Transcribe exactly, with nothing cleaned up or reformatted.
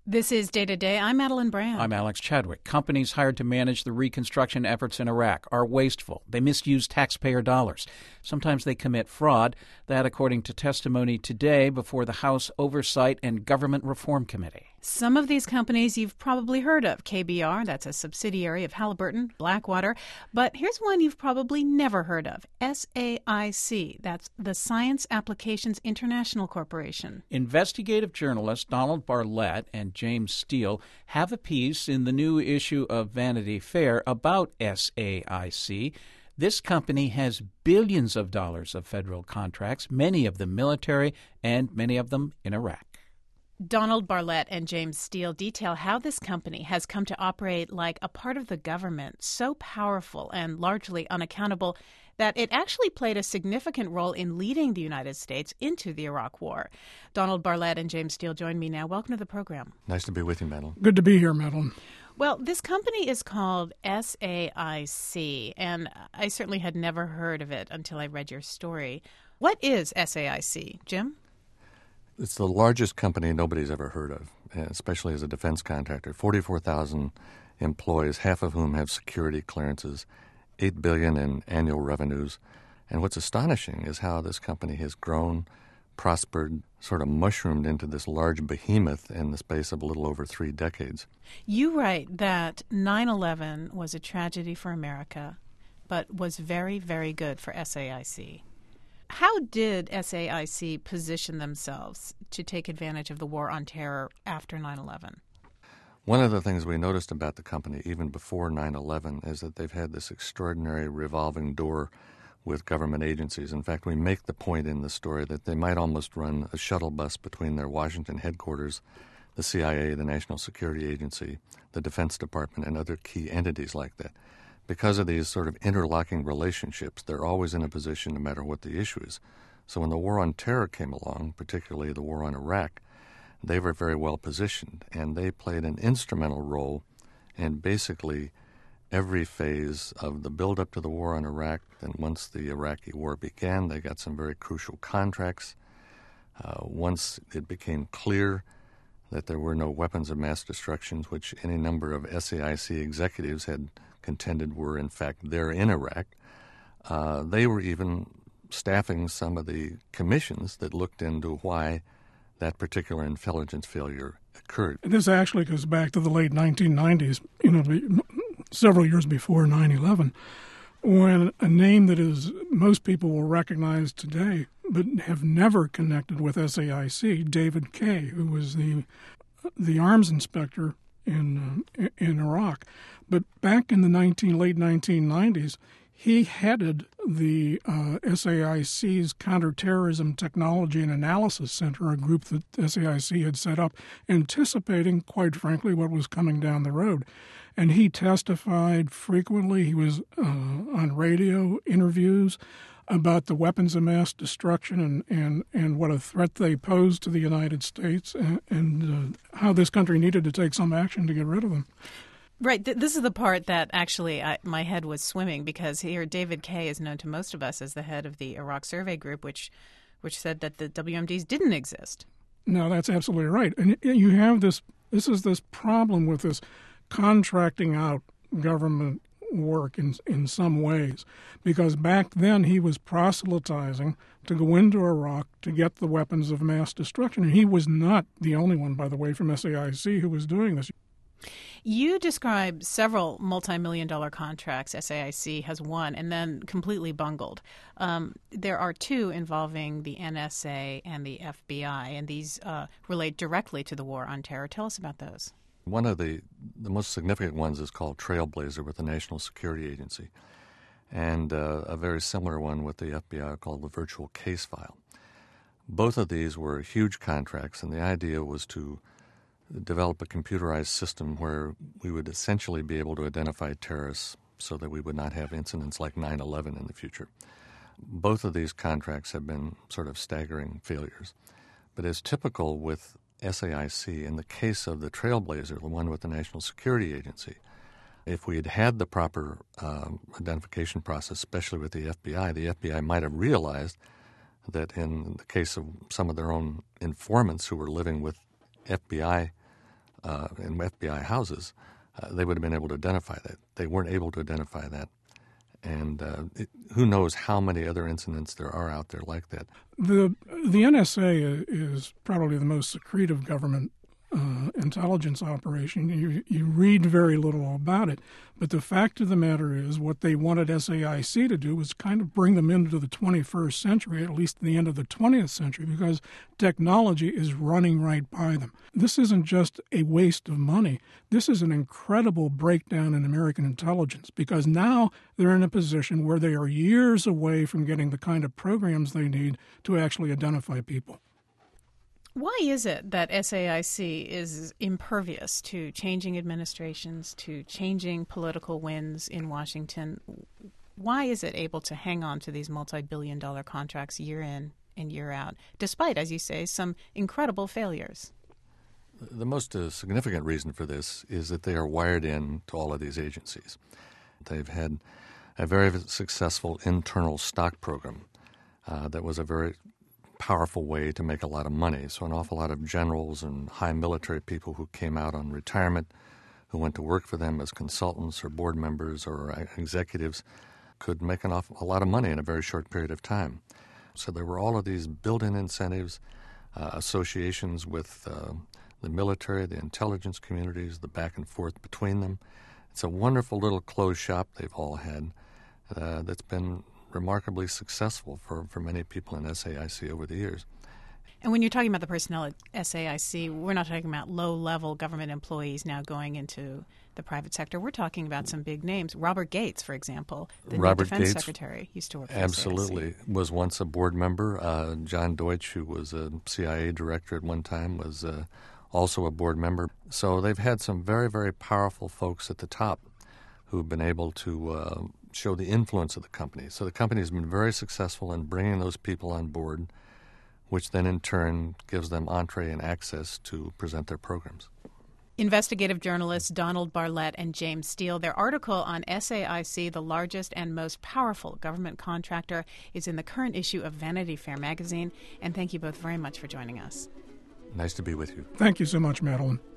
This is Day to Day. I'm Madeline Brand. I'm Alex Chadwick. Companies hired to manage the reconstruction efforts in Iraq are wasteful. They misuse taxpayer dollars. Sometimes they commit fraud. That, according to testimony today before the House Oversight and Government Reform Committee. Some of these companies you've probably heard of. K B R, that's a subsidiary of Halliburton, Blackwater. But here's one you've probably never heard of. S A I C, that's the Science Applications International Corporation. Investigative journalists Donald Barlett and James Steele have a piece in the new issue of Vanity Fair about S A I C. This company has billions of dollars of federal contracts, many of them military and many of them in Iraq. Donald Barlett and James Steele detail how this company has come to operate like a part of the government, so powerful and largely unaccountable that it actually played a significant role in leading the United States into the Iraq War. Donald Barlett and James Steele join me now. Welcome to the program. Nice to be with you, Madeline. Good to be here, Madeline. Well, this company is called S A I C, and I certainly had never heard of it until I read your story. What is S A I C, Jim? It's the largest company nobody's ever heard of, especially as a defense contractor. forty-four thousand employees, half of whom have security clearances, eight billion dollars in annual revenues. And what's astonishing is how this company has grown, prospered, sort of mushroomed into this large behemoth in the space of a little over three decades. You write that nine eleven was a tragedy for America, but was very, very good for S A I C. How did S A I C position themselves to take advantage of the war on terror after nine eleven? One of the things we noticed about the company even before nine eleven is that they've had this extraordinary revolving door with government agencies. In fact, we make the point in the story that they might almost run a shuttle bus between their Washington headquarters, the C I A, the National Security Agency, the Defense Department, and other key entities like that. Because of these sort of interlocking relationships, they're always in a position no matter what the issue is. So when the war on terror came along, particularly the war on Iraq, they were very well positioned, and they played an instrumental role in basically every phase of the build-up to the war on Iraq. And once the Iraqi war began, they got some very crucial contracts. Uh, once it became clear that there were no weapons of mass destruction, which any number of S A I C executives had contended were in fact there in Iraq, uh, they were even staffing some of the commissions that looked into why that particular intelligence failure occurred. This actually goes back to the late nineteen nineties, you know, several years before nine eleven, when a name that is most people will recognize today but have never connected with S A I C, David Kaye, who was the the arms inspector in uh, in Iraq. But back in the nineteen late nineteen nineties, he headed the uh, S A I C's Counterterrorism Technology and Analysis Center, a group that S A I C had set up, anticipating, quite frankly, what was coming down the road. And he testified frequently. He was uh, on radio interviews about the weapons of mass destruction and, and, and what a threat they posed to the United States, and, and uh, how this country needed to take some action to get rid of them. Right. Th- this is the part that actually I, my head was swimming, because here David Kaye is known to most of us as the head of the Iraq Survey Group, which which said that the W M Ds didn't exist. No, that's absolutely right. And you have this, this is this problem with this contracting out government work in in some ways, because back then he was proselytizing to go into Iraq to get the weapons of mass destruction. And he was not the only one, by the way, from S A I C who was doing this. You describe several multi-million dollar contracts S A I C has won and then completely bungled. Um, there are two involving the N S A and the F B I, and these uh, relate directly to the war on terror. Tell us about those. One of the, the most significant ones is called Trailblazer with the National Security Agency, and uh, a very similar one with the F B I called the Virtual Case File. Both of these were huge contracts, and the idea was to develop a computerized system where we would essentially be able to identify terrorists so that we would not have incidents like nine eleven in the future. Both of these contracts have been sort of staggering failures. But as typical with S A I C, in the case of the Trailblazer, the one with the National Security Agency, if we had had the proper uh, identification process, especially with the F B I, the F B I might have realized that in the case of some of their own informants who were living with F B I uh, in F B I houses, uh, they would have been able to identify that. They weren't able to identify that. And uh, it, who knows how many other incidents there are out there like that. The the N S A is probably the most secretive government uh, intelligence operation. You, you read very little about it, but the fact of the matter is what they wanted S A I C to do was kind of bring them into the twenty-first century, at least the end of the twentieth century, because technology is running right by them. This isn't just a waste of money. This is an incredible breakdown in American intelligence, because now they're in a position where they are years away from getting the kind of programs they need to actually identify people. Why is it that S A I C is impervious to changing administrations, to changing political winds in Washington? Why is it able to hang on to these multi-billion dollar contracts year in and year out, despite, as you say, some incredible failures? The most uh, significant reason for this is that they are wired in to all of these agencies. They've had a very successful internal stock program uh, that was a very powerful way to make a lot of money. So an awful lot of generals and high military people who came out on retirement, who went to work for them as consultants or board members or executives, could make an awful, a lot of money in a very short period of time. So there were all of these built-in incentives, uh, associations with uh, the military, the intelligence communities, the back and forth between them. It's a wonderful little closed shop they've all had uh, that's been remarkably successful for, for many people in S A I C over the years. And when you're talking about the personnel at S A I C, we're not talking about low-level government employees now going into the private sector. We're talking about some big names. Robert Gates, for example, the Robert new defense Gates, secretary, used to work for absolutely, S A I C. Was once a board member. Uh, John Deutsch, who was a C I A director at one time, was uh, also a board member. So they've had some very, very powerful folks at the top who've been able to uh, show the influence of the company. So the company has been very successful in bringing those people on board, which then in turn gives them entree and access to present their programs. Investigative journalists Donald Barlett and James Steele. Their article on S A I C, the largest and most powerful government contractor, is in the current issue of Vanity Fair magazine. And thank you both very much for joining us. Nice to be with you. Thank you so much, Madeline.